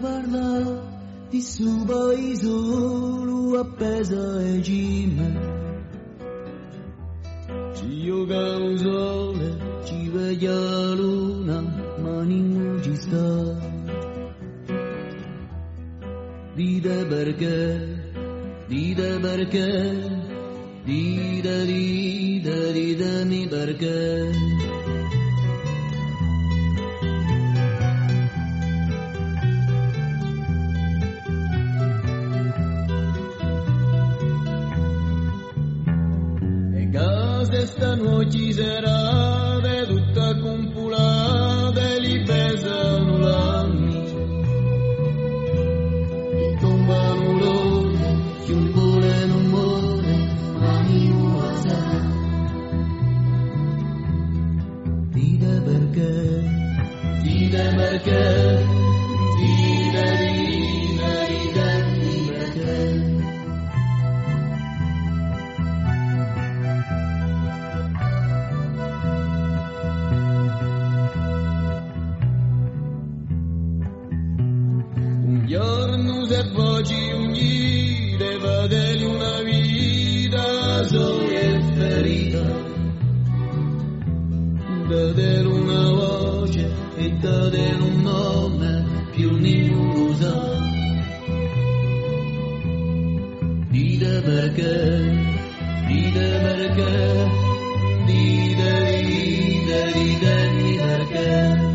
parla di suo paese appesa e cime. Ci gioca il sole, ci veglia la luna, ma non ci sta. Dite perché, ditemi perché. Se stanno ci serate tutta compulate li pesano l'anni e tombano l'ore che un vuole non muore ma non la sa. Dite perché ditemi perché. Giorno se voci unite, fateli una vita sola e ferita. Dateli una voce e dateli un nome, più nessuno sa. Dite perché, ditemi perché.